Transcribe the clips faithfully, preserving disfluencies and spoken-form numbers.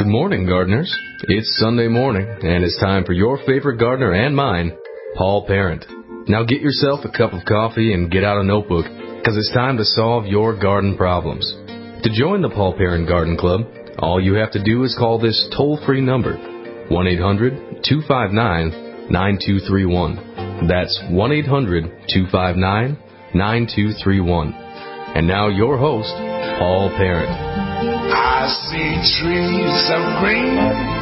morning, gardeners. It's Sunday morning, and it's time for your favorite gardener and mine, Paul Parent. Now get yourself a cup of coffee and get out a notebook, because it's time to solve your garden problems. To join the Paul Parent Garden Club, all you have to do is call this toll-free number, one eight hundred two five nine nine two three one. That's one eight hundred two five nine nine two three one. And now your host, Paul Parent. I see trees of green,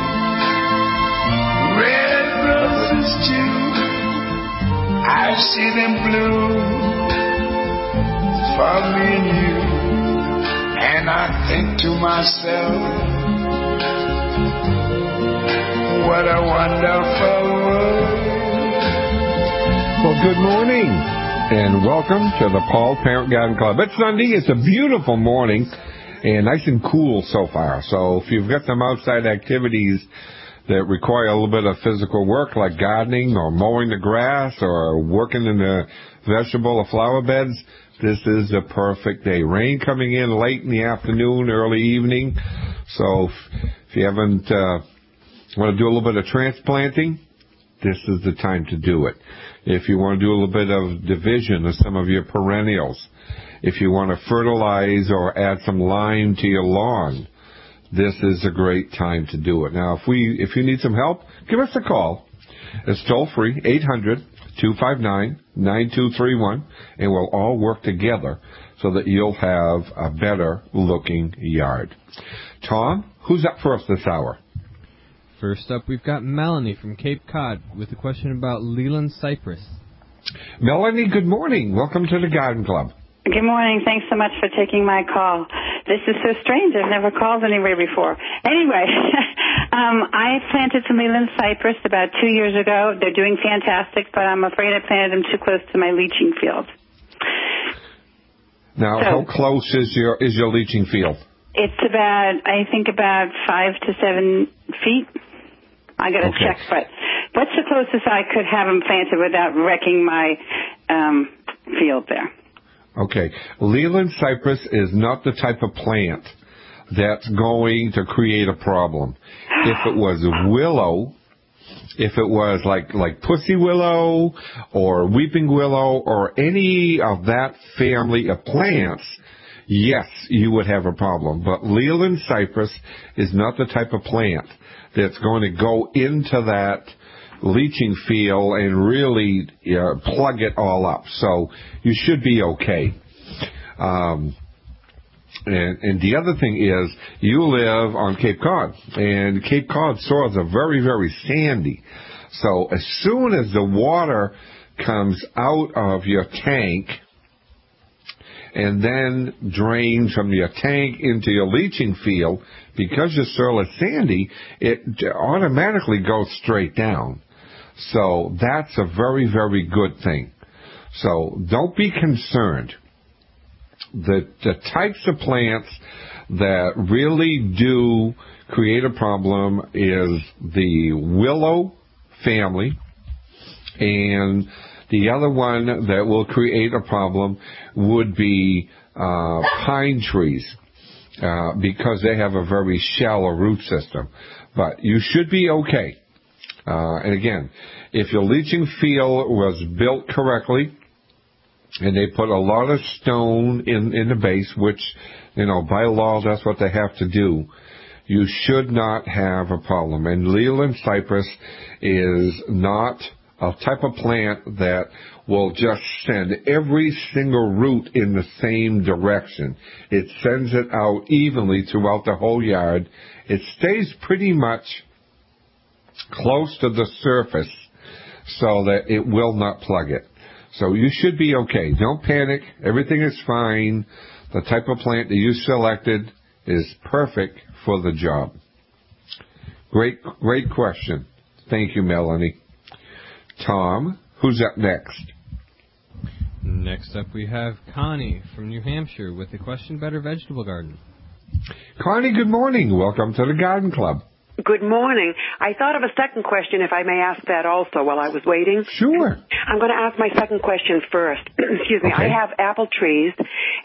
red roses too. I see them bloom for me and you. And I think to myself, what a wonderful world. Well, good morning, and welcome to the Paul Parent Garden Club. It's Sunday. It's a beautiful morning. And nice and cool so far. So if you've got some outside activities that require a little bit of physical work, like gardening or mowing the grass or working in the vegetable or flower beds, this is the perfect day. Rain coming in late in the afternoon, early evening. So if you haven't uh, want to do a little bit of transplanting, this is the time to do it. If you want to do a little bit of division of some of your perennials, if you want to fertilize or add some lime to your lawn, this is a great time to do it. Now, if we if you need some help, give us a call. It's toll free, eight hundred two five nine nine two three one, and we'll all work together so that you'll have a better looking yard. Tom, who's up for us this hour? First up, we've got Melanie from Cape Cod with a question about Leland cypress. Melanie, good morning. Welcome to the Garden Club. Good morning. Thanks so much for taking my call. This is so strange. I've never called anywhere before. Anyway, um, I planted some Leland cypress about two years ago. They're doing fantastic, but I'm afraid I planted them too close to my leaching field. Now, so, how close is your is your leaching field? It's about, I think, about five to seven feet. I got to okay. check, but what's the closest I could have them planted without wrecking my um, field there? Okay, Leland cypress is not the type of plant that's going to create a problem. If it was willow, if it was like like pussy willow or weeping willow or any of that family of plants, yes, you would have a problem. But Leland cypress is not the type of plant that's going to go into that leaching field and really uh, plug it all up. So you should be okay. Um, and, and the other thing is, you live on Cape Cod, and Cape Cod soils are very, very sandy. So as soon as the water comes out of your tank and then drains from your tank into your leaching field, because your soil is sandy, it automatically goes straight down. So that's a very, very good thing. So don't be concerned. The, the types of plants that really do create a problem is the willow family, and the other one that will create a problem would be uh, pine trees, uh, because they have a very shallow root system. But you should be okay. Uh, and again, if your leaching field was built correctly, and they put a lot of stone in, in the base, which, you know, by law, that's what they have to do, you should not have a problem. And Leland cypress is not a type of plant that will just send every single root in the same direction. It sends it out evenly throughout the whole yard. It stays pretty much close to the surface so that it will not plug it. So you should be okay. Don't panic. Everything is fine. The type of plant that you selected is perfect for the job. Great, great question. Thank you, Melanie. Tom, who's up next? Next up we have Connie from New Hampshire with a question about her vegetable garden. Connie, good morning. Welcome to the Garden Club. Good morning. I thought of a second question, if I may ask that also while I was waiting. Sure. I'm going to ask my second question first. Excuse me. Okay. I have apple trees,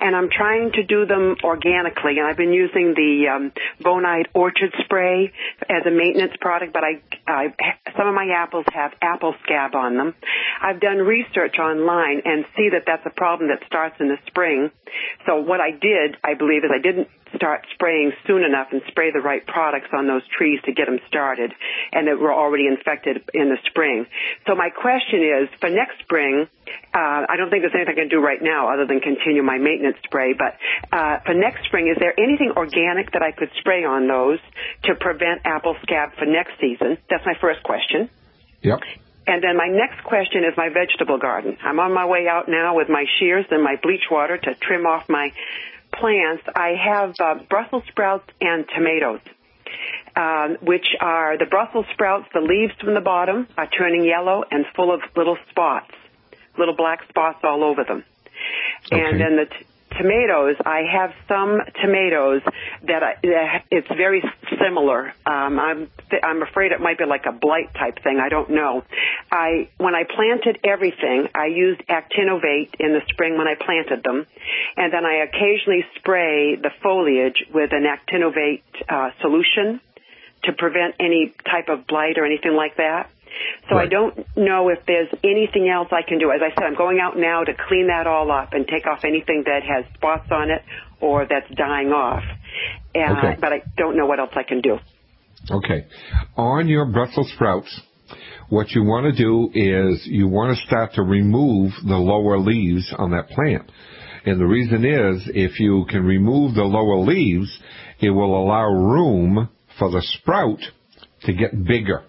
and I'm trying to do them organically. And I've been using the um, Bonide Orchard Spray as a maintenance product, but I, I some of my apples have apple scab on them. I've done research online and see that that's a problem that starts in the spring. So what I did, I believe, is I didn't start spraying soon enough and spray the right products on those trees to get them started, and that were already infected in the spring. So my question is, for next spring, uh, I don't think there's anything I can do right now other than continue my maintenance spray, but uh, for next spring, is there anything organic that I could spray on those to prevent apple scab for next season? That's my first question. Yep. And then my next question is my vegetable garden. I'm on my way out now with my shears and my bleach water to trim off my plants. I have uh, Brussels sprouts and tomatoes, um, which are the Brussels sprouts, the leaves from the bottom are turning yellow and full of little spots, little black spots all over them. Okay. And then the t- tomatoes, I have some tomatoes that, I, that it's very similar. Um, I'm th- I'm afraid it might be like a blight type thing. I don't know. I when I planted everything, I used Actinovate in the spring when I planted them, and then I occasionally spray the foliage with an Actinovate uh, solution to prevent any type of blight or anything like that. So right. I don't know if there's anything else I can do. As I said, I'm going out now to clean that all up and take off anything that has spots on it or that's dying off. Uh, okay. But I don't know what else I can do. Okay. On your Brussels sprouts, what you want to do is you want to start to remove the lower leaves on that plant. And the reason is, if you can remove the lower leaves, it will allow room for the sprout to get bigger.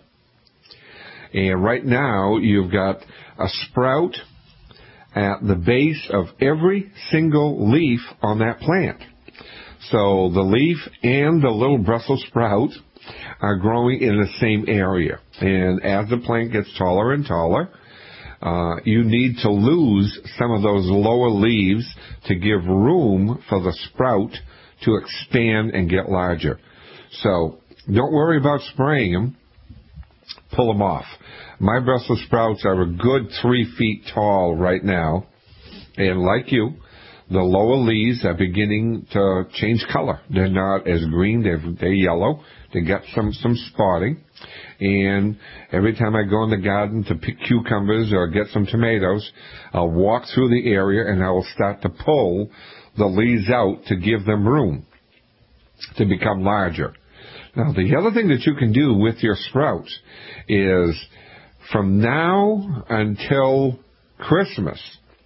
And right now, you've got a sprout at the base of every single leaf on that plant. So the leaf and the little Brussels sprout are growing in the same area. And as the plant gets taller and taller, uh, you need to lose some of those lower leaves to give room for the sprout to expand and get larger. So don't worry about spraying them. Pull them off. My Brussels sprouts are a good three feet tall right now. And like you, the lower leaves are beginning to change color. They're not as green. They're, they're yellow. They got some, some spotting. And every time I go in the garden to pick cucumbers or get some tomatoes, I'll walk through the area and I will start to pull the leaves out to give them room to become larger. Now, the other thing that you can do with your sprouts is from now until Christmas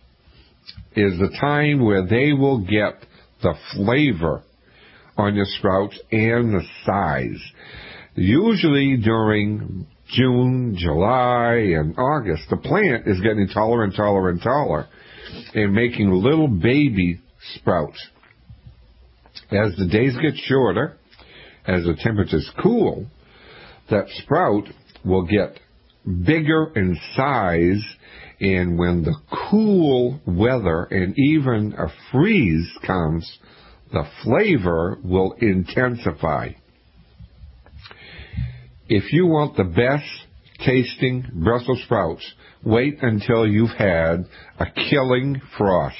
is the time where they will get the flavor on your sprouts and the size. Usually during June, July, and August, the plant is getting taller and taller and taller and making little baby sprouts. As the days get shorter, as the temperatures cool, that sprout will get bigger in size, and when the cool weather and even a freeze comes, the flavor will intensify. If you want the best tasting Brussels sprouts, wait until you've had a killing frost.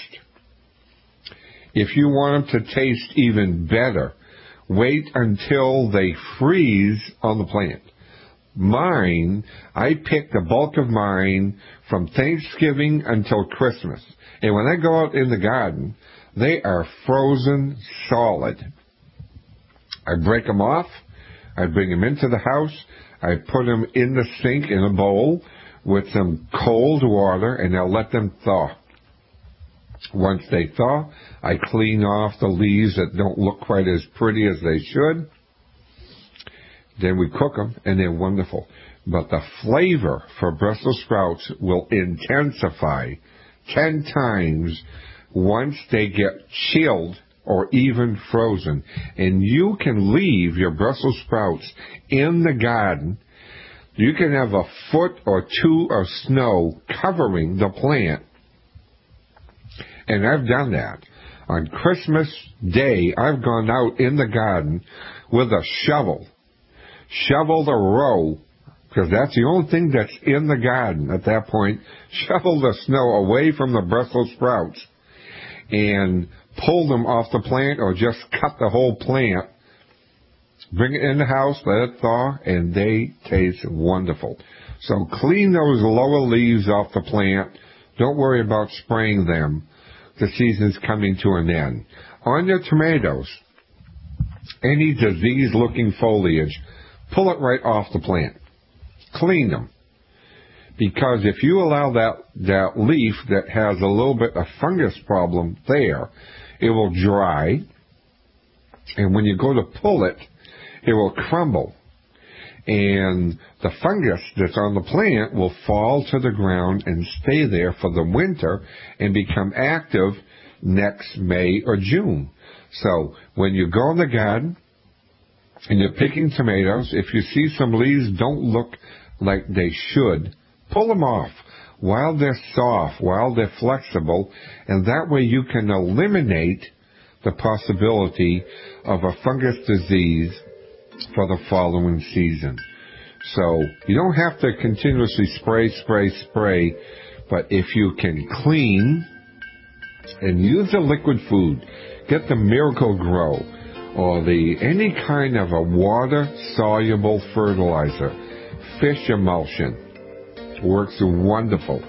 If you want them to taste even better, wait until they freeze on the plant. Mine, I pick the bulk of mine from Thanksgiving until Christmas. And when I go out in the garden, they are frozen solid. I break them off. I bring them into the house. I put them in the sink in a bowl with some cold water, and I'll let them thaw. Once they thaw, I clean off the leaves that don't look quite as pretty as they should. Then we cook them, and they're wonderful. But the flavor for Brussels sprouts will intensify ten times once they get chilled or even frozen. And you can leave your Brussels sprouts in the garden. You can have a foot or two of snow covering the plant. And I've done that. On Christmas Day, I've gone out in the garden with a shovel. Shovel the row, because that's the only thing that's in the garden at that point. Shovel the snow away from the Brussels sprouts and pull them off the plant or just cut the whole plant. Bring it in the house, let it thaw, and they taste wonderful. So clean those lower leaves off the plant. Don't worry about spraying them. The season's coming to an end. On your tomatoes, any disease-looking foliage, pull it right off the plant. Clean them. Because if you allow that, that leaf that has a little bit of fungus problem there, it will dry. And when you go to pull it, it will crumble. And the fungus that's on the plant will fall to the ground and stay there for the winter and become active next May or June. So when you go in the garden and you're picking tomatoes, if you see some leaves don't look like they should, pull them off while they're soft, while they're flexible, and that way you can eliminate the possibility of a fungus disease for the following season. So you don't have to continuously spray, spray, spray, but if you can clean and use a liquid food, get the Miracle-Gro or the any kind of a water-soluble fertilizer, fish emulsion, works wonderful.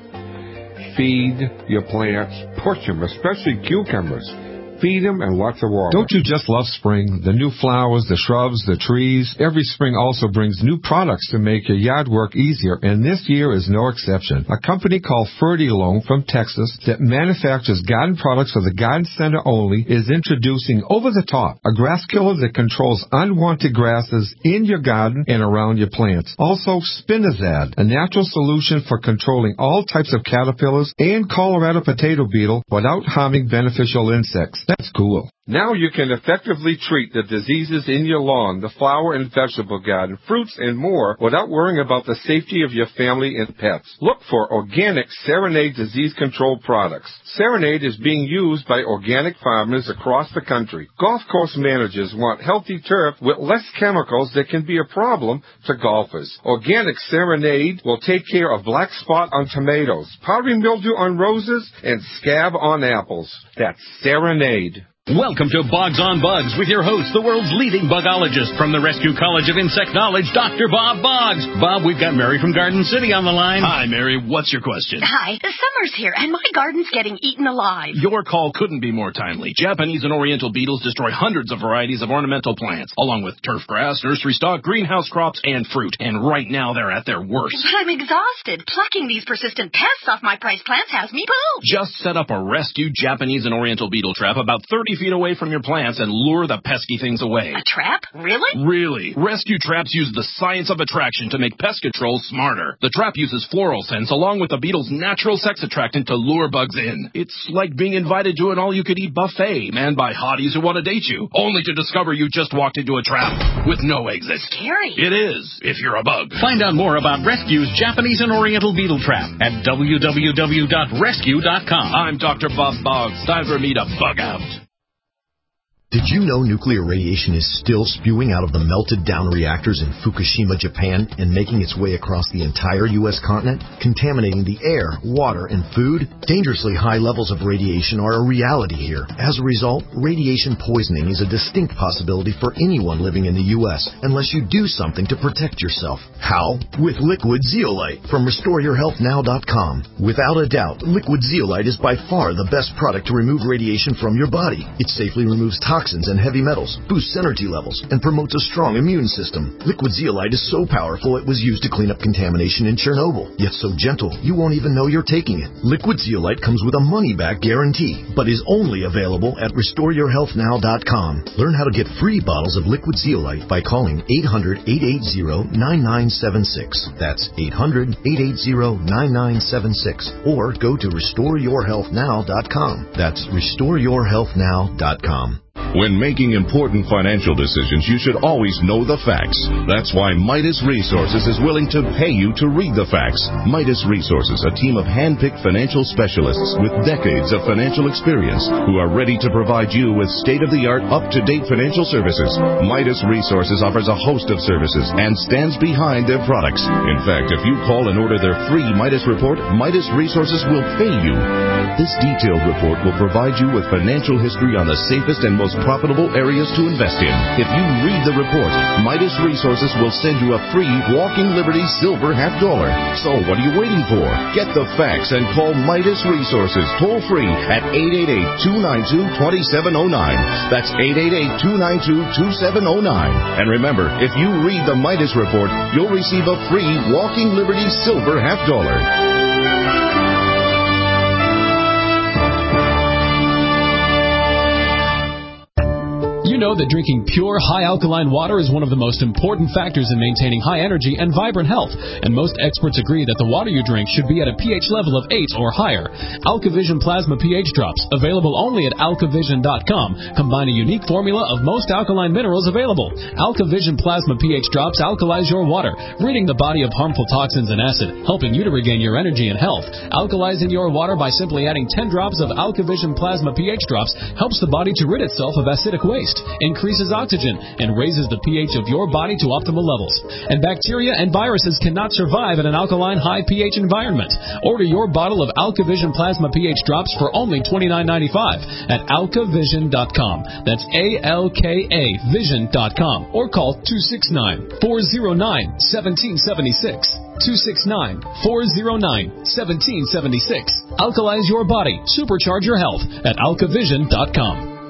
Feed your plants, push them, especially cucumbers. Feed them and lots of water. Don't you just love spring? The new flowers, the shrubs, the trees. Every spring also brings new products to make your yard work easier, and this year is no exception. A company called Fertilome from Texas that manufactures garden products for the garden center only is introducing Over the Top, a grass killer that controls unwanted grasses in your garden and around your plants. Also, Spinazad, a natural solution for controlling all types of caterpillars and Colorado potato beetle without harming beneficial insects. That's cool. Now you can effectively treat the diseases in your lawn, the flower and vegetable garden, fruits, and more without worrying about the safety of your family and pets. Look for organic Serenade disease control products. Serenade is being used by organic farmers across the country. Golf course managers want healthy turf with less chemicals that can be a problem to golfers. Organic Serenade will take care of black spot on tomatoes, powdery mildew on roses, and scab on apples. That's Serenade. Welcome to Boggs on Bugs with your host, the world's leading bugologist from the Rescue College of Insect Knowledge, Doctor Bob Boggs. Bob, we've got Mary from Garden City on the line. Hi, Mary. What's your question? Hi. The summer's here, and my garden's getting eaten alive. Your call couldn't be more timely. Japanese and Oriental beetles destroy hundreds of varieties of ornamental plants, along with turf grass, nursery stock, greenhouse crops, and fruit. And right now, they're at their worst. But I'm exhausted. Plucking these persistent pests off my prized plants has me pooped. Just set up a rescue Japanese and Oriental beetle trap about thirty feet away from your plants and lure the pesky things away. A trap? Really? Really. Rescue traps use the science of attraction to make pest control smarter. The trap uses floral scents along with the beetle's natural sex attractant to lure bugs in. It's like being invited to an all-you-could-eat buffet manned by hotties who want to date you, only to discover you just walked into a trap with no exit. Scary. It is, if you're a bug. Find out more about Rescue's Japanese and Oriental Beetle Trap at w w w dot rescue dot com. I'm Doctor Bob Boggs. Time for me to bug out. Did you know nuclear radiation is still spewing out of the melted-down reactors in Fukushima, Japan, and making its way across the entire U S continent, contaminating the air, water, and food? Dangerously high levels of radiation are a reality here. As a result, radiation poisoning is a distinct possibility for anyone living in the U S, unless you do something to protect yourself. How? With Liquid Zeolite from restore your health now dot com. Without a doubt, Liquid Zeolite is by far the best product to remove radiation from your body. It safely removes toxins toxins and heavy metals, boosts energy levels, and promotes a strong immune system. Liquid Zeolite is so powerful it was used to clean up contamination in Chernobyl, yet so gentle you won't even know you're taking it. Liquid Zeolite comes with a money-back guarantee, but is only available at restore your health now dot com. Learn how to get free bottles of Liquid Zeolite by calling eight hundred, eight eight zero, nine nine seven six. That's eight hundred, eight eight zero, nine nine seven six. Or go to restore your health now dot com. That's restore your health now dot com. When making important financial decisions, you should always know the facts. That's why Midas Resources is willing to pay you to read the facts. Midas Resources, a team of hand-picked financial specialists with decades of financial experience who are ready to provide you with state-of-the-art, up-to-date financial services. Midas Resources offers a host of services and stands behind their products. In fact, if you call and order their free Midas report, Midas Resources will pay you. This detailed report will provide you with financial history on the safest and most profitable areas to invest in. If you read the report, Midas Resources will send you a free Walking Liberty Silver half dollar. So what are you waiting for? Get the facts and call Midas Resources toll free at eight eight eight, two nine two, two seven zero nine. That's eight eight eight, two nine two, two seven zero nine. And remember, if you read the Midas report, you'll receive a free Walking Liberty Silver half dollar. You know that drinking pure, high-alkaline water is one of the most important factors in maintaining high energy and vibrant health, and most experts agree that the water you drink should be at a pH level of eight or higher. AlkaVision Plasma pH Drops, available only at alkavision dot com, combine a unique formula of most alkaline minerals available. AlkaVision Plasma pH Drops alkalize your water, ridding the body of harmful toxins and acid, helping you to regain your energy and health. Alkalizing your water by simply adding ten drops of AlkaVision Plasma pH Drops helps the body to rid itself of acidic waste, increases oxygen, and raises the pH of your body to optimal levels. And bacteria and viruses cannot survive in an alkaline high pH environment. Order your bottle of AlkaVision Plasma pH Drops for only twenty-nine ninety-five at alkavision dot com. That's A L K A vision dot com. Or call two six nine, four zero nine, one seven seven six. two six nine, four zero nine, one seven seven six. Alkalize your body. Supercharge your health at alkavision dot com.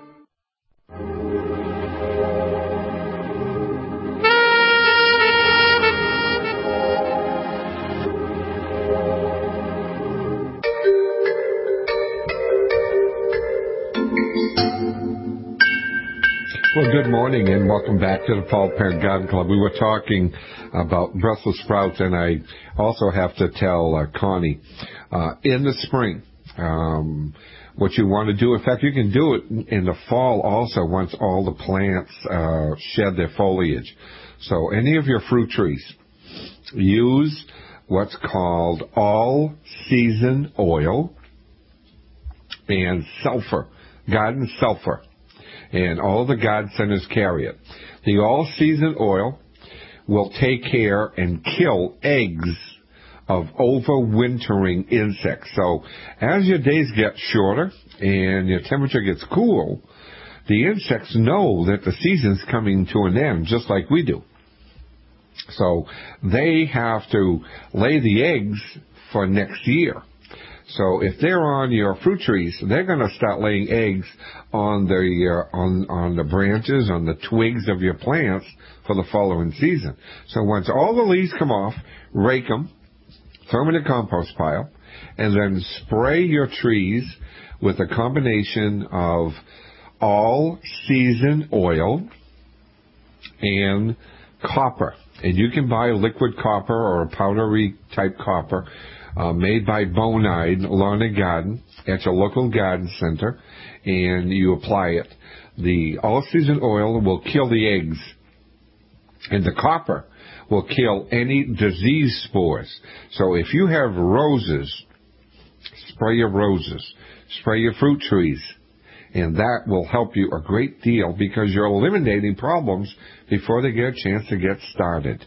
Well, good morning and welcome back to the Paul Parent Garden Club. We were talking about Brussels sprouts, and I also have to tell uh, Connie, uh, in the spring, um, what you want to do. In fact, you can do it in the fall also once all the plants uh, shed their foliage. So any of your fruit trees, use what's called all-season oil and sulfur, garden sulfur. And all the garden centers carry it. The all-season oil will take care and kill eggs of overwintering insects. So as your days get shorter and your temperature gets cool, the insects know that the season's coming to an end, just like we do. So they have to lay the eggs for next year. So if they're on your fruit trees, they're going to start laying eggs on the uh, on on the branches, on the twigs of your plants for the following season. So once all the leaves come off, rake them, throw them in a compost pile, and then spray your trees with a combination of all-season oil and copper. And you can buy liquid copper or a powdery type copper uh, made by Bonide Lawn and Garden at your local garden center, and you apply it. The all-season oil will kill the eggs, and the copper will kill any disease spores. So if you have roses, spray your roses, spray your fruit trees, and that will help you a great deal because you're eliminating problems before they get a chance to get started.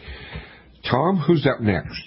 Tom, who's up next?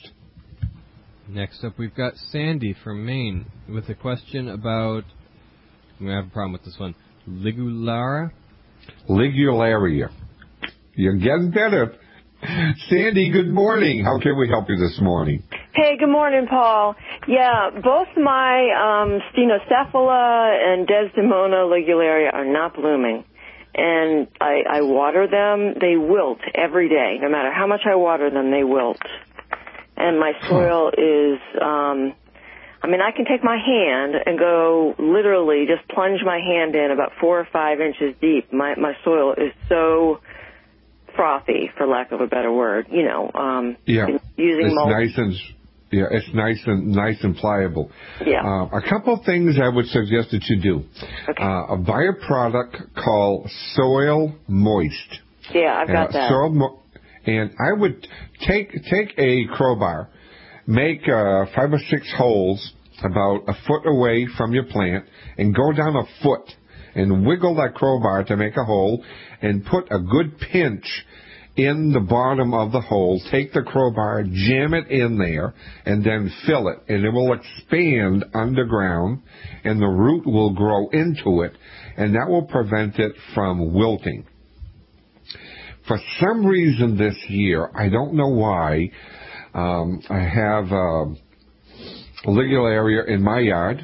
Next up, we've got Sandy from Maine with a question about, I'm going to have a problem with this one, Ligularia? Ligularia. You're getting better. Sandy, good morning. How can we help you this morning? Hey, good morning, Paul. Yeah, both my um, Stenocephala and Desdemona ligularia are not blooming. And I, I water them. They wilt every day. No matter how much I water them, they wilt. And my soil is, um, I mean, I can take my hand and go literally just plunge my hand in about four or five inches deep. My, my soil is so frothy, for lack of a better word, you know. Um, yeah, using it's mulch. nice and Yeah, it's nice and nice and pliable. Yeah. Uh, a couple of things I would suggest that you do. Okay. Uh, buy a product called Soil Moist. Yeah, I've got uh, that. Soil Mo- and I would take take a crowbar, make uh, five or six holes about a foot away from your plant, and go down a foot and wiggle that crowbar to make a hole, and put a good pinch in the bottom of the hole. Take the crowbar, jam it in there, and then fill it, and it will expand underground, and the root will grow into it, and that will prevent it from wilting. For some reason this year, I don't know why, um, I have uh, Ligularia in my yard,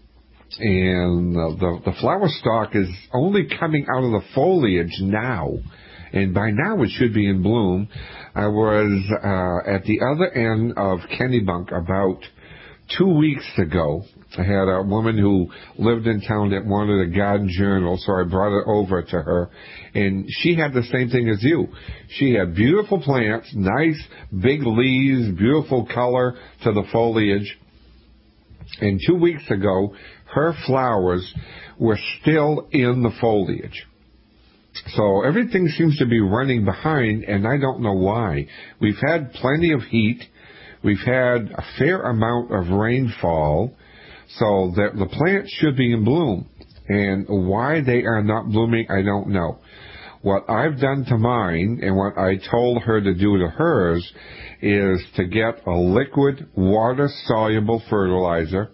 and uh, the, the flower stalk is only coming out of the foliage now. And by now it should be in bloom. I was uh, at the other end of Kennebunk about two weeks ago. I had a woman who lived in town that wanted a garden journal, so I brought it over to her. And she had the same thing as you. She had beautiful plants, nice big leaves, beautiful color to the foliage. And two weeks ago, her flowers were still in the foliage. So everything seems to be running behind, and I don't know why. We've had plenty of heat. We've had a fair amount of rainfall, so that the plants should be in bloom. And why they are not blooming, I don't know. What I've done to mine, and what I told her to do to hers, is to get a liquid, water-soluble fertilizer,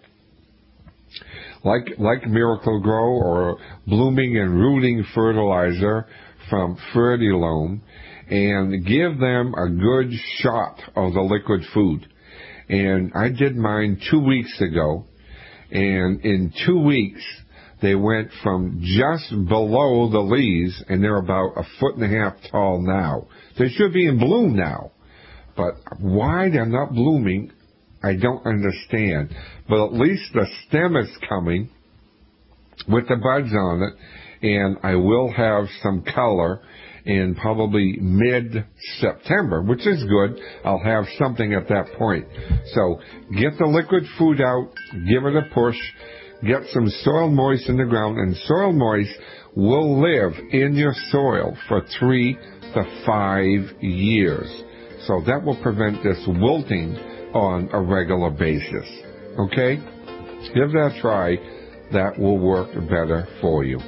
like like Miracle-Gro or blooming and rooting fertilizer from Fertilome, and give them a good shot of the liquid food. And I did mine two weeks ago, and in two weeks they went from just below the leaves, and they're about a foot and a half tall now. They should be in bloom now, but why they're not blooming, I don't understand. But at least the stem is coming with the buds on it, and I will have some color in probably mid-September, which is good. I'll have something at that point. So get the liquid food out, give it a push, get some Soil Moist in the ground, and Soil Moist will live in your soil for three to five years. So that will prevent this wilting on a regular basis. Okay? Give that a try. That will work better for you.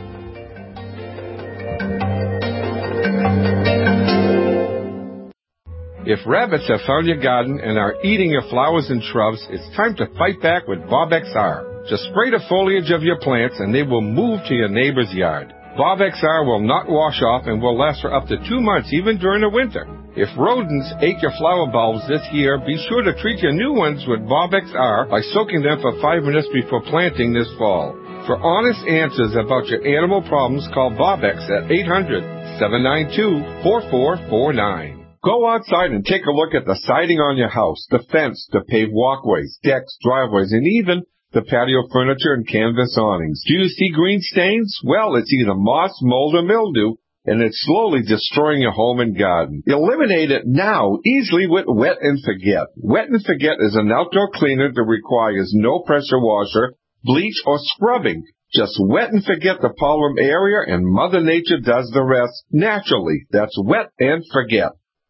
If rabbits have found your garden and are eating your flowers and shrubs, it's time to fight back with Bob X R. Just spray the foliage of your plants and they will move to your neighbor's yard. Bob X R will not wash off and will last for up to two months, even during the winter. If rodents ate your flower bulbs this year, be sure to treat your new ones with Bob X R by soaking them for five minutes before planting this fall. For honest answers about your animal problems, call Bob X at eight hundred, seven nine two, four four four nine. Go outside and take a look at the siding on your house, the fence, the paved walkways, decks, driveways, and even the patio furniture and canvas awnings. Do you see green stains? Well, it's either moss, mold, or mildew, and it's slowly destroying your home and garden. Eliminate it now easily with Wet and Forget. Wet and Forget is an outdoor cleaner that requires no pressure washer, bleach, or scrubbing. Just wet and forget the problem area, and Mother Nature does the rest naturally. That's Wet and Forget.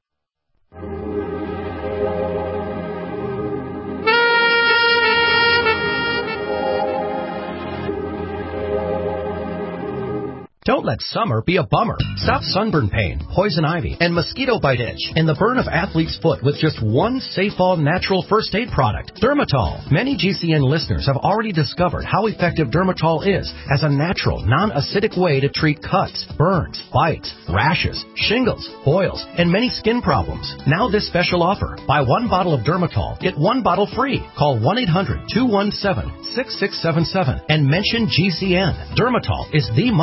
Don't let summer be a bummer. Stop sunburn pain, poison ivy, and mosquito bite itch and the burn of athlete's foot with just one Safe All natural first aid product, Dermatol. Many G C N listeners have already discovered how effective Dermatol is as a natural, non-acidic way to treat cuts, burns, bites, rashes, shingles, boils, and many skin problems. Now this special offer. Buy one bottle of Dermatol, get one bottle free. Call one eight hundred, two one seven, six six seven seven and mention G C N. Dermatol is the must-have first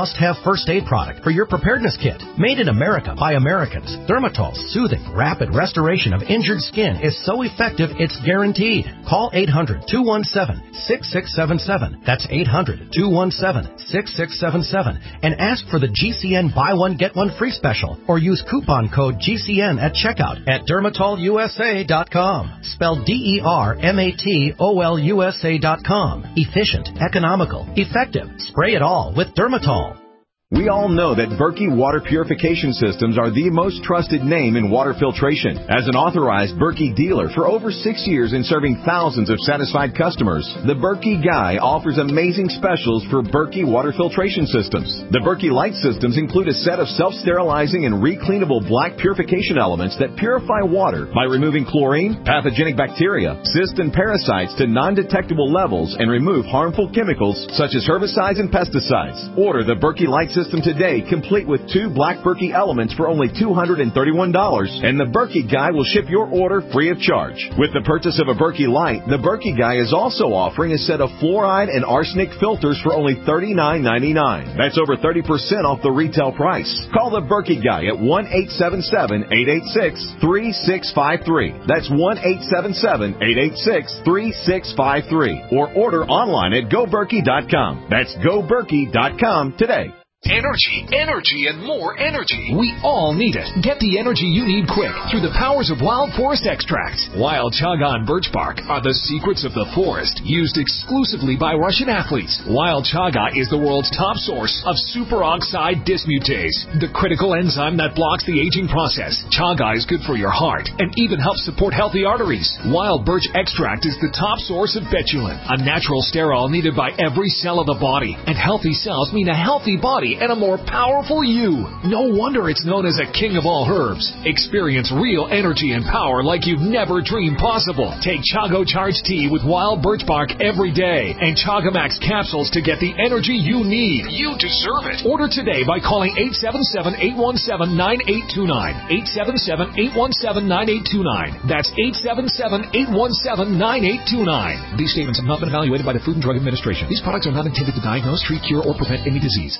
first aid product for your preparedness kit. Made in America by Americans, Dermatol's soothing, rapid restoration of injured skin is so effective it's guaranteed. Call eight hundred, two one seven, six six seven seven. That's eight hundred, two one seven, six six seven seven. And ask for the G C N Buy One, Get One Free special. Or use coupon code G C N at checkout at dermatol u s a dot com. Spelled D E R M A T O L U S A dot com. Efficient, economical, effective. Spray it all with Dermatol. We all know that Berkey Water Purification Systems are the most trusted name in water filtration. As an authorized Berkey dealer for over six years and serving thousands of satisfied customers, the Berkey Guy offers amazing specials for Berkey Water Filtration Systems. The Berkey Light Systems include a set of self-sterilizing and recleanable black purification elements that purify water by removing chlorine, pathogenic bacteria, cysts, and parasites to non-detectable levels and remove harmful chemicals such as herbicides and pesticides. Order the Berkey Light System today, complete with two black Berkey elements for only two hundred thirty-one dollars, and the Berkey Guy will ship your order free of charge. With the purchase of a Berkey Light, the Berkey Guy is also offering a set of fluoride and arsenic filters for only thirty-nine ninety-nine. That's over thirty percent off the retail price. Call the Berkey Guy at one eight seven seven, eight eight six, three six five three. That's one eight seven seven, eight eight six, three six five three. Or order online at go berkey dot com. That's go berkey dot com today. Energy, energy, and more energy. We all need it. Get the energy you need quick through the powers of Wild Forest Extracts. Wild Chaga and birch bark are the secrets of the forest, used exclusively by Russian athletes. Wild Chaga is the world's top source of superoxide dismutase, the critical enzyme that blocks the aging process. Chaga is good for your heart and even helps support healthy arteries. Wild birch extract is the top source of betulin, a natural sterol needed by every cell of the body. And healthy cells mean a healthy body and a more powerful you. No wonder it's known as a king of all herbs. Experience real energy and power like you've never dreamed possible. Take Chago Charge Tea with wild birch bark every day and Chagamax capsules to get the energy you need. You deserve it. Order today by calling eight seven seven, eight one seven, nine eight two nine. eight seven seven, eight one seven, nine eight two nine. That's eight seven seven, eight one seven, nine eight two nine. These statements have not been evaluated by the Food and Drug Administration. These products are not intended to diagnose, treat, cure, or prevent any disease.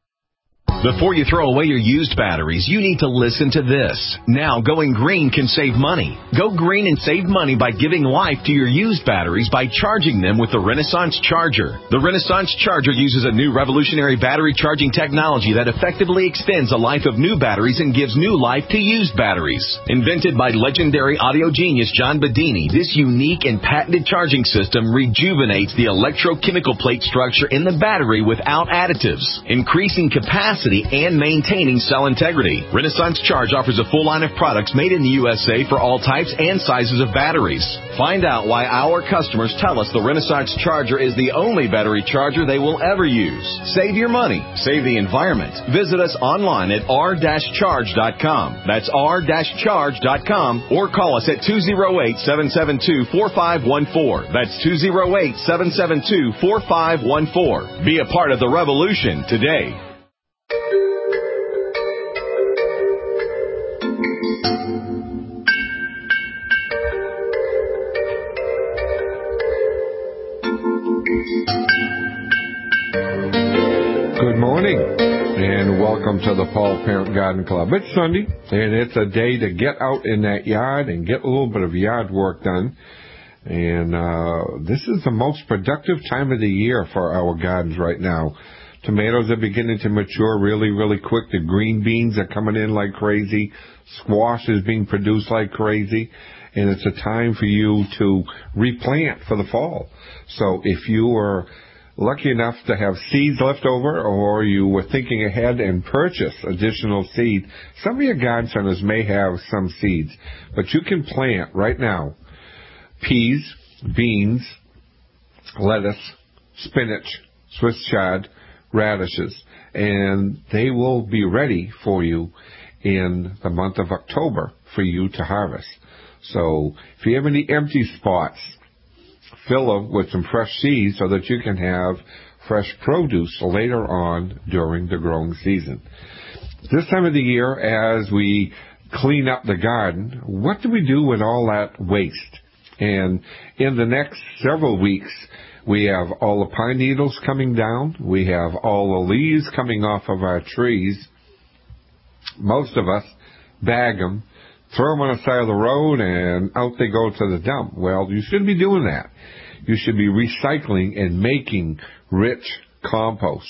Before you throw away your used batteries, you need to listen to this. Now, going green can save money. Go green and save money by giving life to your used batteries by charging them with the Renaissance Charger. The Renaissance Charger uses a new revolutionary battery charging technology that effectively extends the life of new batteries and gives new life to used batteries. Invented by legendary audio genius John Bedini, this unique and patented charging system rejuvenates the electrochemical plate structure in the battery without additives, increasing capacity and maintaining cell integrity. Renaissance Charge offers a full line of products made in the U S A for all types and sizes of batteries. Find out why our customers tell us the Renaissance Charger is the only battery charger they will ever use. Save your money. Save the environment. Visit us online at r dash charge dot com. That's r dash charge dot com or call us at two oh eight, seven seven two, four five one four. That's two oh eight, seven seven two, four five one four. Be a part of the revolution today. Good morning, and welcome to the Paul Parent Garden Club. It's Sunday, and it's a day to get out in that yard and get a little bit of yard work done. And uh, this is the most productive time of the year for our gardens right now. Tomatoes are beginning to mature really, really quick. The green beans are coming in like crazy. Squash is being produced like crazy. And it's a time for you to replant for the fall. So if you are lucky enough to have seeds left over, or you were thinking ahead and purchase additional seed, some of your garden centers may have some seeds. But you can plant right now peas, beans, lettuce, spinach, Swiss chard, radishes, and they will be ready for you in the month of October for you to harvest. So if you have any empty spots, fill them with some fresh seeds so that you can have fresh produce later on during the growing season. This time of the year, as we clean up the garden, what do we do with all that waste? And in the next several weeks, We have all the pine needles coming down. We have all the leaves coming off of our trees. Most of us bag them, throw them on the side of the road, and out they go to the dump. Well, you shouldn't be doing that. You should be recycling and making rich compost.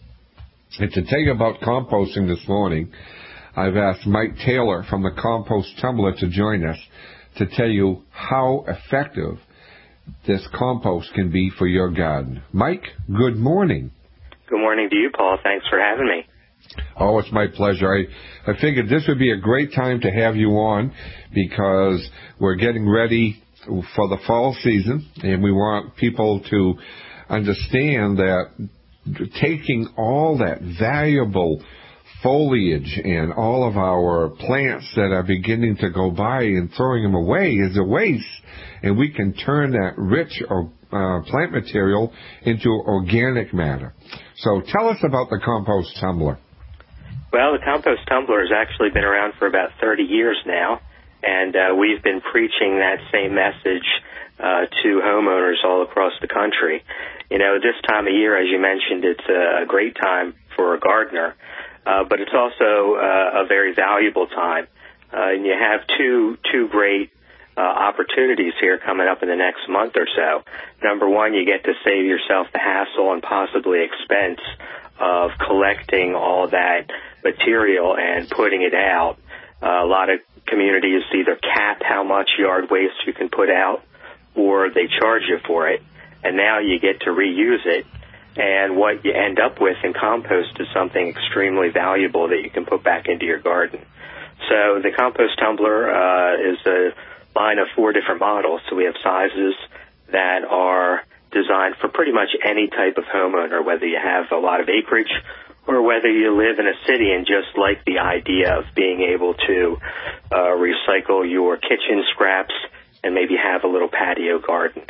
And to tell you about composting this morning, I've asked Mike Taylor from the Compost Tumbler to join us to tell you how effective this compost can be for your garden. Mike, good morning. Good morning to you, Paul. Thanks for having me. Oh, it's my pleasure. I, I figured this would be a great time to have you on because we're getting ready for the fall season, and we want people to understand that taking all that valuable foliage and all of our plants that are beginning to go by and throwing them away is a waste, and we can turn that rich uh, plant material into organic matter. So tell us about the compost tumbler. Well, the compost tumbler has actually been around for about thirty years now, and uh, we've been preaching that same message uh, to homeowners all across the country. You know, this time of year, as you mentioned, it's a great time for a gardener, uh, but it's also uh, a very valuable time. Uh, and you have two two great uh, opportunities here coming up in the next month or so. Number one, you get to save yourself the hassle and possibly expense of collecting all that material and putting it out. Uh, a lot of communities either cap how much yard waste you can put out, or they charge you for it. And now you get to reuse it. And what you end up with in compost is something extremely valuable that you can put back into your garden. So the compost tumbler uh, is a line of four different models. So we have sizes that are designed for pretty much any type of homeowner, whether you have a lot of acreage or whether you live in a city and just like the idea of being able to uh, recycle your kitchen scraps and maybe have a little patio garden.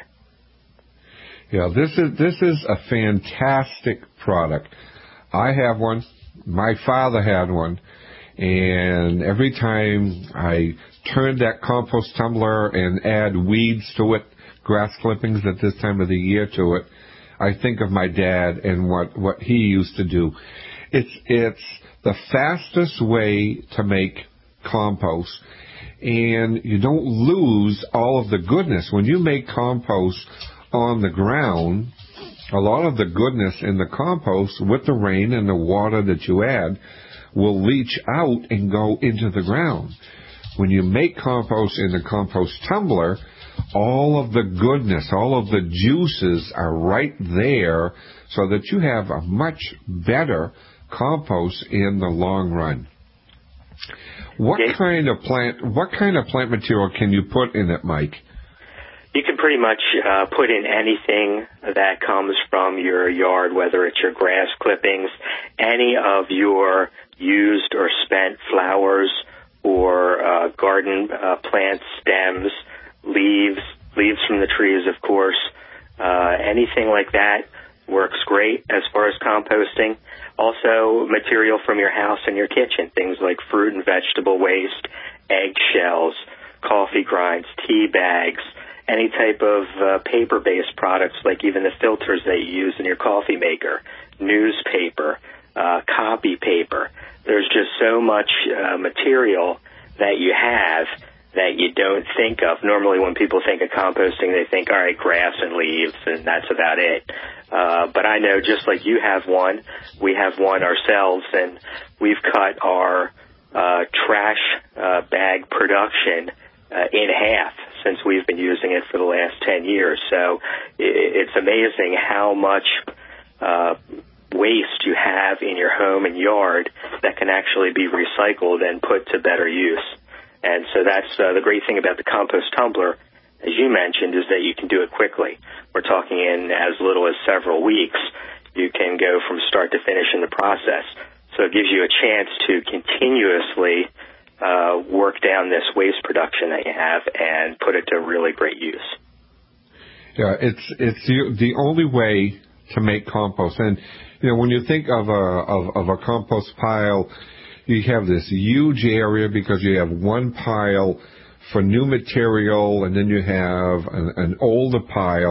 Yeah, this is this is a fantastic product. I have one. My father had one. And every time I turn that compost tumbler and add weeds to it, grass clippings at this time of the year to it, I think of my dad and what, what he used to do. It's it's the fastest way to make compost, and you don't lose all of the goodness. When you make compost on the ground, a lot of the goodness in the compost with the rain and the water that you add will leach out and go into the ground. When you make compost in the compost tumbler, all of the goodness, all of the juices are right there so that you have a much better compost in the long run. What okay. kind of plant, what kind of plant material can you put in it, Mike? You can pretty much uh, put in anything that comes from your yard, whether it's your grass clippings, any of your used or spent flowers or uh, garden uh, plant stems, leaves, leaves from the trees, of course. Uh, anything like that works great as far as composting. Also, material from your house and your kitchen, things like fruit and vegetable waste, egg shells, coffee grinds, tea bags, any type of uh, paper-based products, like even the filters that you use in your coffee maker, newspaper, uh, copy paper. There's just so much uh, material that you have that you don't think of. Normally when people think of composting, they think, all right, grass and leaves, and that's about it. Uh, but I know just like you have one, we have one ourselves, and we've cut our uh, trash uh, bag production uh, in half since we've been using it for the last ten years. So it's amazing how much uh, waste you have in your home and yard that can actually be recycled and put to better use. And so that's uh, the great thing about the compost tumbler, as you mentioned, is that you can do it quickly. We're talking in as little as several weeks. You can go from start to finish in the process. So it gives you a chance to continuously uh, work down this waste production that you have and put it to really great use. Yeah, it's it's the, the only way to make compost. And you know, when you think of a of, of a compost pile, you have this huge area because you have one pile for new material, and then you have an, an older pile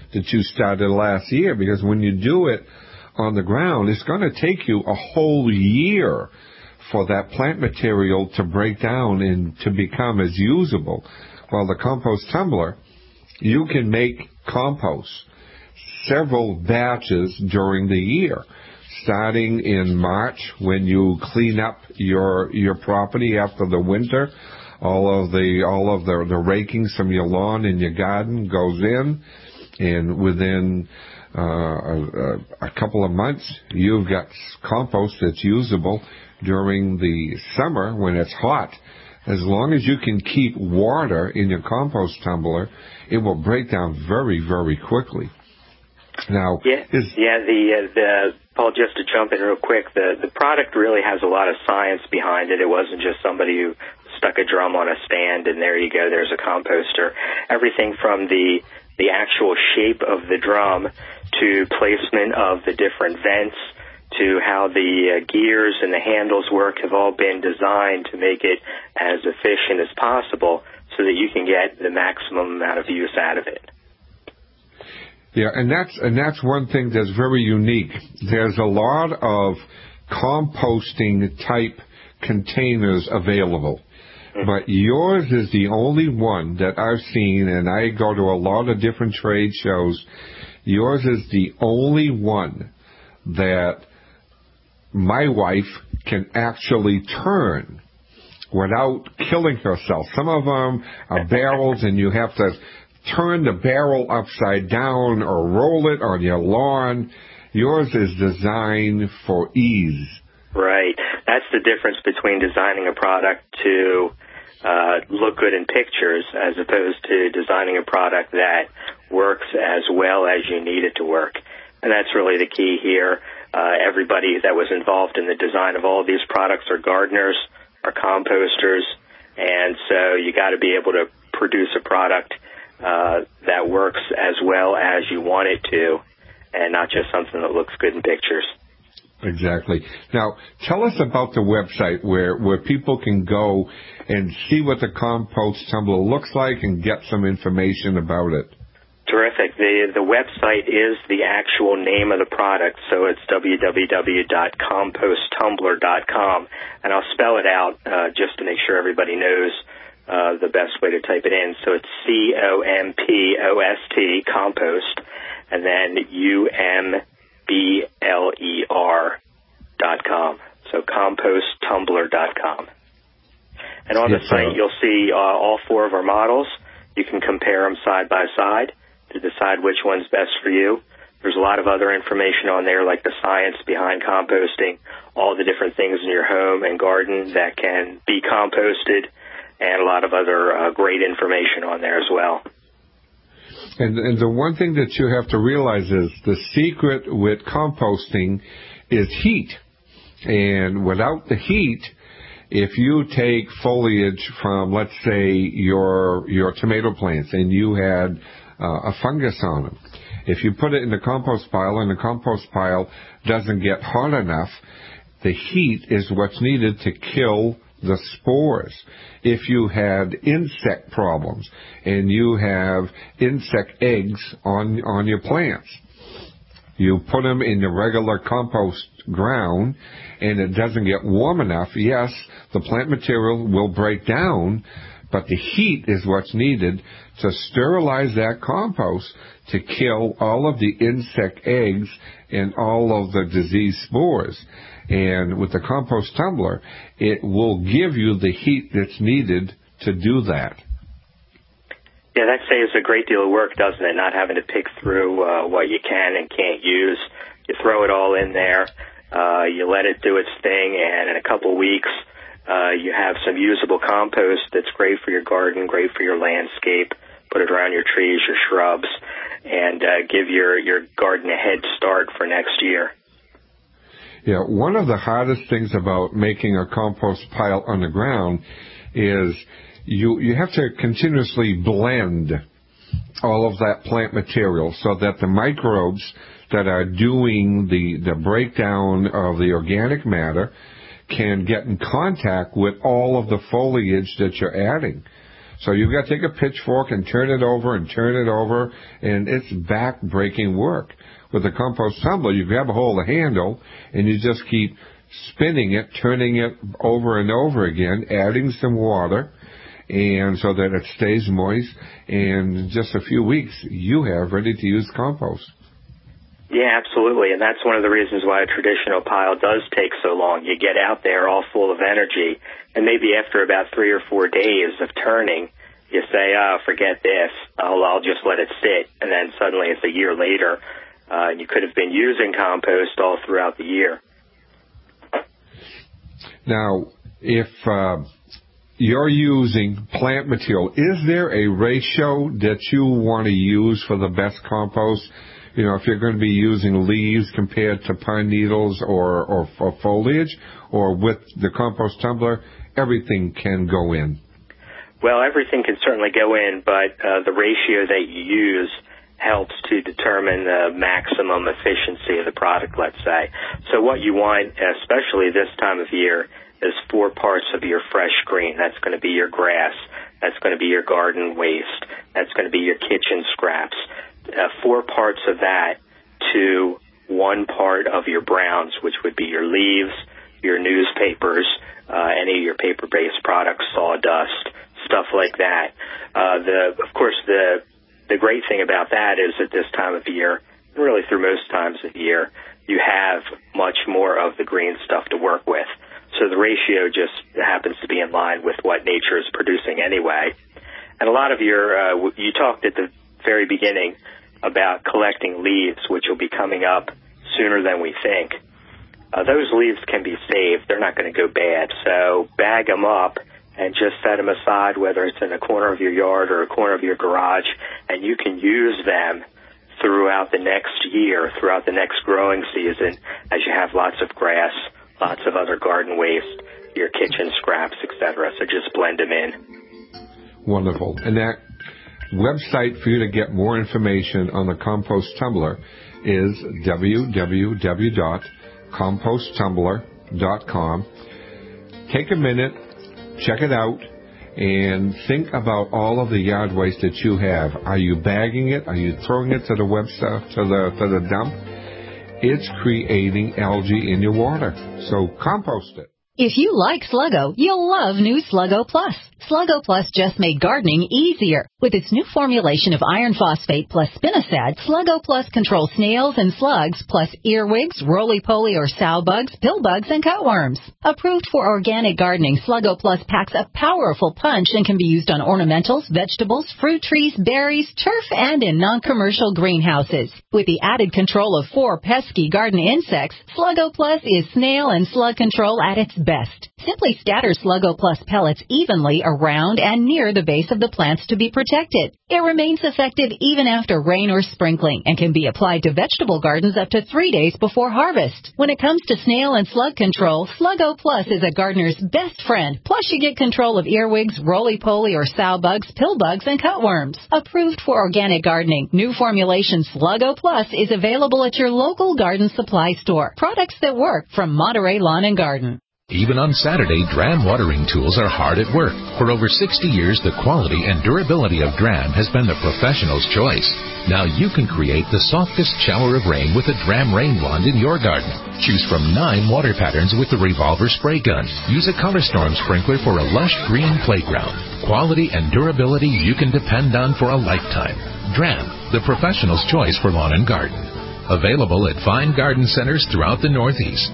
that you started last year, because when you do it on the ground, it's going to take you a whole year for that plant material to break down and to become as usable. While the compost tumbler, you can make compost several batches during the year, starting in March when you clean up your your property after the winter. All of the all of the, the rakings from your lawn and your garden goes in, and within uh, a, a couple of months, you've got compost that's usable during the summer when it's hot. As long as you can keep water in your compost tumbler, it will break down very, very quickly. Now, yeah, is, yeah. The uh, the Paul, just to jump in real quick, the the product really has a lot of science behind it. It wasn't just somebody who stuck a drum on a stand and there you go, there's a composter. Everything from the the actual shape of the drum to placement of the different vents to how the uh, gears and the handles work have all been designed to make it as efficient as possible so that you can get the maximum amount of use out of it. Yeah, and that's and that's one thing that's very unique. There's a lot of composting type containers available, but yours is the only one that I've seen, and I go to a lot of different trade shows. Yours is the only one that my wife can actually turn without killing herself. Some of them are barrels, and you have to turn the barrel upside down or roll it on your lawn. Yours is designed for ease. Right. That's the difference between designing a product to uh, look good in pictures as opposed to designing a product that works as well as you need it to work. And that's really the key here. Uh, everybody that was involved in the design of all of these products are gardeners, are composters, and so you got to be able to produce a product uh, that works as well as you want it to, and not just something that looks good in pictures. Exactly. Now, tell us about the website where, where people can go and see what the compost tumbler looks like and get some information about it. Terrific. The the website is the actual name of the product, so it's w w w dot compost tumbler dot com, and I'll spell it out uh, just to make sure everybody knows uh, the best way to type it in. So it's C O M P O S T, compost, and then U M B L E R dot com, so compost tumbler dot com. And on the site, you'll see uh, all four of our models. You can compare them side by side to decide which one's best for you. There's a lot of other information on there, like the science behind composting, all the different things in your home and garden that can be composted, and a lot of other uh, great information on there as well. And, and the one thing that you have to realize is the secret with composting is heat. And without the heat, if you take foliage from, let's say, your your tomato plants and you had Uh, a fungus on them. If you put it in the compost pile and the compost pile doesn't get hot enough, the heat is what's needed to kill the spores. If you had insect problems and you have insect eggs on, on your plants, you put them in the regular compost ground and it doesn't get warm enough, yes, the plant material will break down, but the heat is what's needed to sterilize that compost to kill all of the insect eggs and all of the disease spores. And with the compost tumbler, it will give you the heat that's needed to do that. Yeah, that saves a great deal of work, doesn't it? Not having to pick through uh, what you can and can't use. You throw it all in there, uh, you let it do its thing, and in a couple weeks, Uh, you have some usable compost that's great for your garden, great for your landscape. Put it around your trees, your shrubs, and uh, give your, your garden a head start for next year. Yeah, one of the hardest things about making a compost pile on the ground is you, you have to continuously blend all of that plant material so that the microbes that are doing the, the breakdown of the organic matter can get in contact with all of the foliage that you're adding. So you've got to take a pitchfork and turn it over and turn it over, and it's back-breaking work. With the compost tumbler, you grab a hold of the handle, and you just keep spinning it, turning it over and over again, adding some water, and so that it stays moist. And in just a few weeks, you have ready-to-use compost. Yeah, absolutely, and that's one of the reasons why a traditional pile does take so long. You get out there all full of energy, and maybe after about three or four days of turning, you say, oh, forget this, I'll, I'll just let it sit, and then suddenly it's a year later, uh, and you could have been using compost all throughout the year. Now, if uh, you're using plant material, is there a ratio that you want to use for the best compost? You know, if you're going to be using leaves compared to pine needles or, or, or foliage, or with the compost tumbler, everything can go in? Well, everything can certainly go in, but uh, the ratio that you use helps to determine the maximum efficiency of the product, let's say. So what you want, especially this time of year, is four parts of your fresh green. That's going to be your grass. That's going to be your garden waste. That's going to be your kitchen scraps. Uh, four parts of that to one part of your browns, which would be your leaves, your newspapers, uh, any of your paper-based products, sawdust, stuff like that. Uh, the, of course, the the great thing about that is at this time of year, really through most times of the year, you have much more of the green stuff to work with. So the ratio just happens to be in line with what nature is producing anyway. And a lot of your, uh, you talked at the very beginning about collecting leaves, which will be coming up sooner than we think. Uh, those leaves can be saved. They're not going to go bad. So bag them up and just set them aside, whether it's in a corner of your yard or a corner of your garage, and you can use them throughout the next year, throughout the next growing season, as you have lots of grass, lots of other garden waste, your kitchen scraps, et cetera. So just blend them in. Wonderful. And that website for you to get more information on the compost tumbler is w w w dot compost tumbler dot com. Take a minute, check it out, and think about all of the yard waste that you have. Are you bagging it? Are you throwing it to the website, to the to the dump? It's creating algae in your water. So compost it. If you like Sluggo, you'll love new Sluggo Plus. Sluggo Plus just made gardening easier. With its new formulation of iron phosphate plus spinosad, Sluggo Plus controls snails and slugs, plus earwigs, roly-poly or sow bugs, pill bugs, and cutworms. Approved for organic gardening, Sluggo Plus packs a powerful punch and can be used on ornamentals, vegetables, fruit trees, berries, turf, and in non-commercial greenhouses. With the added control of four pesky garden insects, Sluggo Plus is snail and slug control at its best. Simply scatter Sluggo Plus pellets evenly around and near the base of the plants to be protected. It remains effective even after rain or sprinkling and can be applied to vegetable gardens up to three days before harvest. When it comes to snail and slug control, Sluggo Plus is a gardener's best friend. Plus, you get control of earwigs, roly-poly or sow bugs, pill bugs, and cutworms. Approved for organic gardening, new formulation Sluggo Plus is available at your local garden supply store. Products that work from Monterey Lawn and Garden. Even on Saturday, Dram watering tools are hard at work. For over sixty years, the quality and durability of Dram has been the professional's choice. Now you can create the softest shower of rain with a Dram rain wand in your garden. Choose from nine water patterns with the revolver spray gun. Use a Color Storm sprinkler for a lush green playground. Quality and durability you can depend on for a lifetime. Dram, the professional's choice for lawn and garden. Available at fine garden centers throughout the Northeast.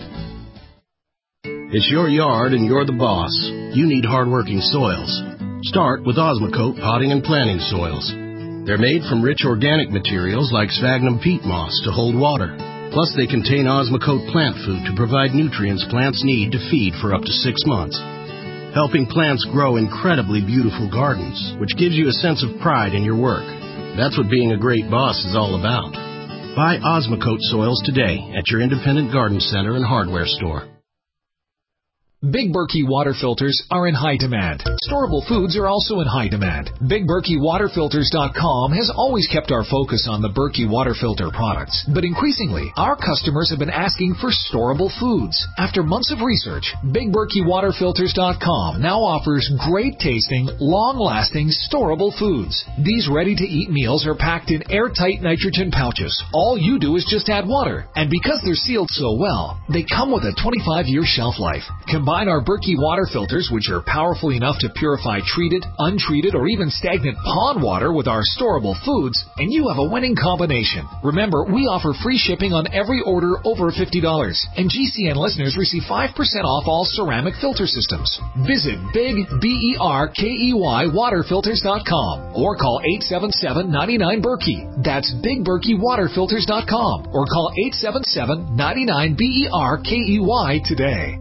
It's your yard and you're the boss. You need hard-working soils. Start with Osmocote potting and planting soils. They're made from rich organic materials like sphagnum peat moss to hold water. Plus, they contain Osmocote plant food to provide nutrients plants need to feed for up to six months. Helping plants grow incredibly beautiful gardens, which gives you a sense of pride in your work. That's what being a great boss is all about. Buy Osmocote soils today at your independent garden center and hardware store. Big Berkey water filters are in high demand. Storable foods are also in high demand. Big Berkey Water Filters dot com has always kept our focus on the Berkey water filter products, but increasingly, our customers have been asking for storable foods. After months of research, Big Berkey Water Filters dot com now offers great-tasting, long-lasting, storable foods. These ready-to-eat meals are packed in airtight nitrogen pouches. All you do is just add water, and because they're sealed so well, they come with a twenty-five year shelf life. Combine our Berkey water filters, which are powerful enough to purify treated, untreated, or even stagnant pond water with our storable foods, and you have a winning combination. Remember, we offer free shipping on every order over fifty dollars, and G C N listeners receive five percent off all ceramic filter systems. Visit Big B E R K E Y Water Filters dot com or call eight seven seven, nine nine, Berkey. That's Big Berkey Water Filters dot com or call eight seven seven, nine nine, B E R K E Y today.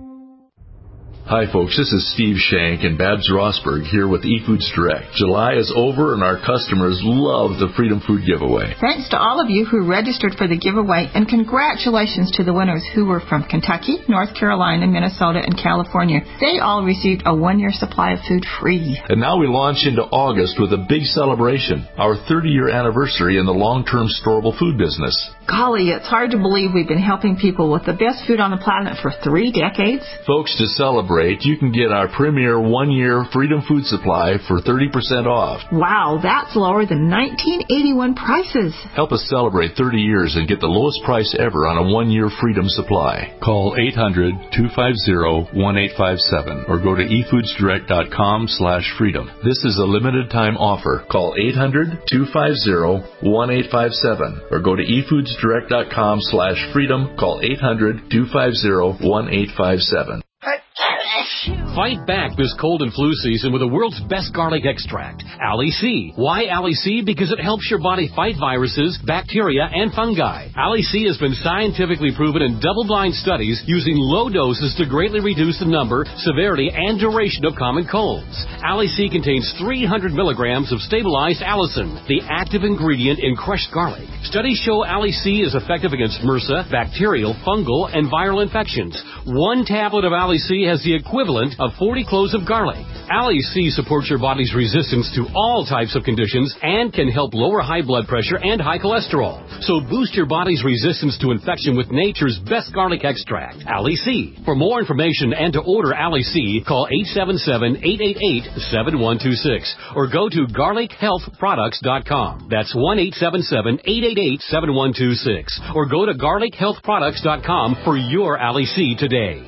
Hi folks, this is Steve Shank and Babs Rossberg here with eFoods Direct. July is over and our customers love the Freedom Food Giveaway. Thanks to all of you who registered for the giveaway, and congratulations to the winners who were from Kentucky, North Carolina, Minnesota, and California. They all received a one-year supply of food free. And now we launch into August with a big celebration, our thirty year anniversary in the long-term storable food business. Golly, it's hard to believe we've been helping people with the best food on the planet for three decades. Folks, to celebrate, you can get our premier one-year Freedom Food Supply for thirty percent off. Wow, that's lower than nineteen eighty-one prices. Help us celebrate thirty years and get the lowest price ever on a one-year Freedom Supply. Call eight hundred, two five zero, one eight five seven or go to e foods direct dot com slash freedom. This is a limited time offer. Call eight hundred, two five zero, one eight five seven or go to e foods direct dot com slash freedom. Call eight hundred, two five zero, one eight five seven. Fight back this cold and flu season with the world's best garlic extract, Ali C. Why Ali C? Because it helps your body fight viruses, bacteria, and fungi. Ali C has been scientifically proven in double-blind studies using low doses to greatly reduce the number, severity, and duration of common colds. Ali C contains three hundred milligrams of stabilized allicin, the active ingredient in crushed garlic. Studies show Ali C is effective against MRSA, bacterial, fungal, and viral infections. One tablet of Ali C has the equivalent of forty cloves of garlic. Ali C supports your body's resistance to all types of conditions and can help lower high blood pressure and high cholesterol. So boost your body's resistance to infection with nature's best garlic extract, Ali C. For more information and to order Ali C, call eight seven seven, eight eight eight, seven one two six or go to garlic health products dot com. That's one eight seven seven, eight eight eight, seven one two six or go to garlic health products dot com for your Ali C today.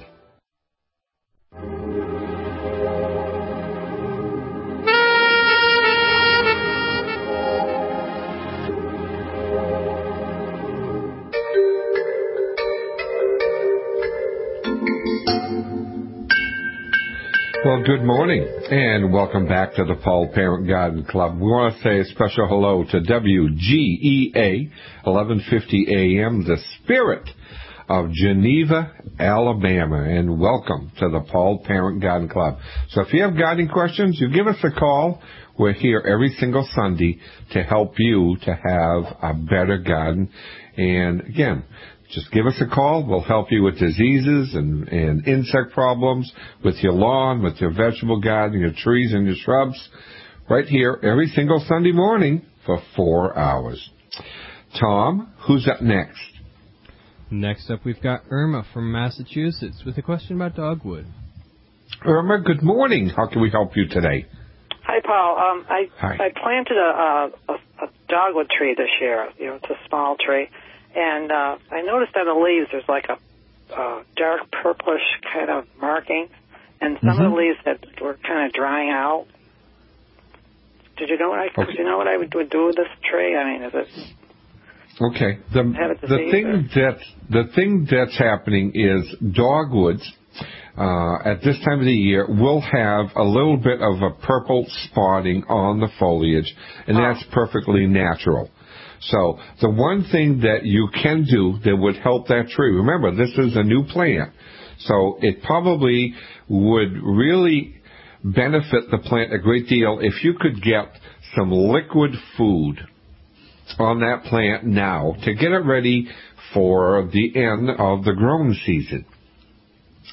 Well, good morning, and welcome back to the Paul Parent Garden Club. We want to say a special hello to W G E A, eleven fifty A M, the spirit of Geneva, Alabama, and welcome to the Paul Parent Garden Club. So if you have gardening questions, you give us a call. We're here every single Sunday to help you to have a better garden. And again, just give us a call. We'll help you with diseases and, and insect problems, with your lawn, with your vegetable garden, your trees and your shrubs, right here every single Sunday morning for four hours. Tom, who's up next? Next up, we've got Irma from Massachusetts with a question about dogwood. Irma, good morning. How can we help you today? Hi, Paul. Um, I Hi. I planted a, a, a dogwood tree this year. You know, it's a small tree. And uh, I noticed on the leaves there's like a uh, dark purplish kind of marking, and some mm-hmm. of the leaves that were kind of drying out. Did you know what I? Okay. Did you know what I would, would do with this tree? I mean, is it? Okay. The the thing or? that the thing that's happening is dogwoods uh, at this time of the year will have a little bit of a purple spotting on the foliage, and oh. that's perfectly natural. So the one thing that you can do that would help that tree, remember, this is a new plant, so it probably would really benefit the plant a great deal if you could get some liquid food on that plant now to get it ready for the end of the growing season.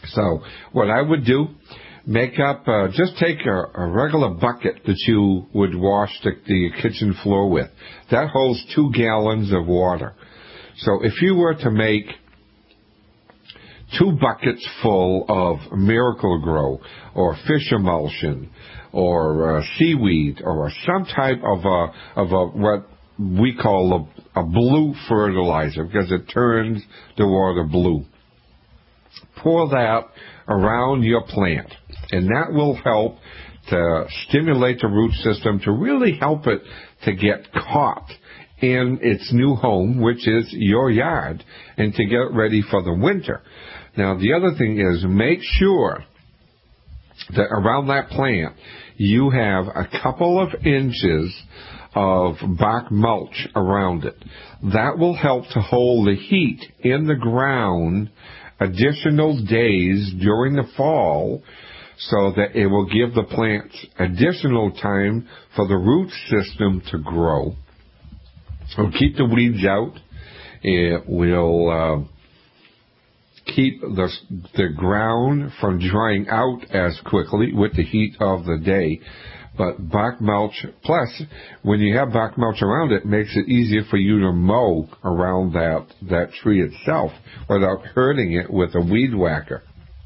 So what I would do, make up, uh, just take a, a regular bucket that you would wash the, the kitchen floor with. That holds two gallons of water. So if you were to make two buckets full of Miracle-Gro or fish emulsion or uh, seaweed or some type of a, of a what we call a, a blue fertilizer, because it turns the water blue. Pour that around your plant, and that will help to stimulate the root system to really help it to get caught in its new home, which is your yard, and to get ready for the winter. Now, the other thing is, make sure that around that plant you have a couple of inches of bark mulch around it. That will help to hold the heat in the ground additional days during the fall, so that it will give the plants additional time for the root system to grow. It will keep the weeds out. It will uh, keep the, the ground from drying out as quickly with the heat of the day. But bark mulch, plus, when you have bark mulch around it, makes it easier for you to mow around that, that tree itself without hurting it with a weed whacker.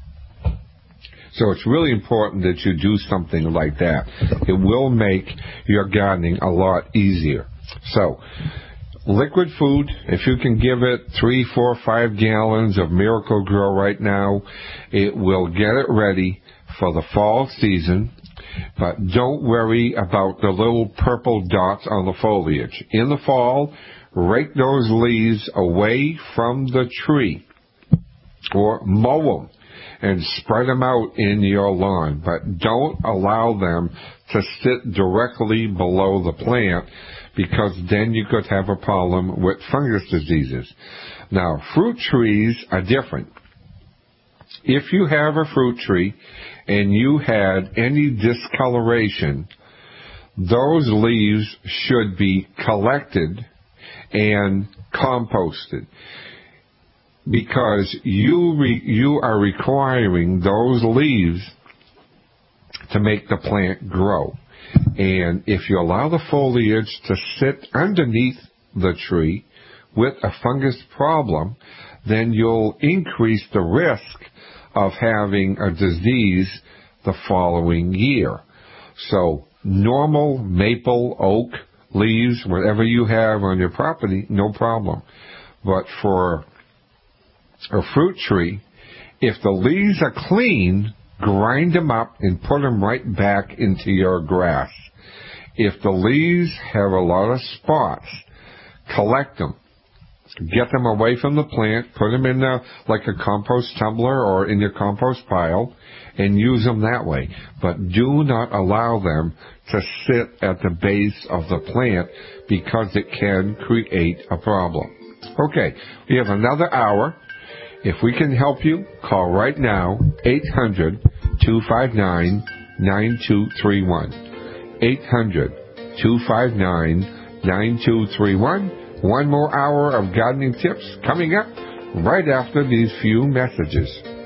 So it's really important that you do something like that. It will make your gardening a lot easier. So, liquid food, if you can give it three, four, five gallons of Miracle-Gro right now, it will get it ready for the fall season. But don't worry about the little purple dots on the foliage. In the fall, rake those leaves away from the tree or mow them and spread them out in your lawn. But don't allow them to sit directly below the plant, because then you could have a problem with fungus diseases. Now, fruit trees are different. If you have a fruit tree and you had any discoloration, those leaves should be collected and composted, because you re, you are requiring those leaves to make the plant grow. And if you allow the foliage to sit underneath the tree with a fungus problem, then you'll increase the risk of having a disease the following year. So normal maple, oak leaves, whatever you have on your property, no problem. But for a fruit tree, if the leaves are clean, grind them up and put them right back into your grass. If the leaves have a lot of spots, collect them. Get them away from the plant, put them in a, like a compost tumbler or in your compost pile, and use them that way. But do not allow them to sit at the base of the plant, because it can create a problem. Okay, we have another hour. If we can help you, call right now, eight hundred, two five nine, nine two three one. eight hundred, two five nine, nine two three one. One more hour of gardening tips coming up right after these few messages.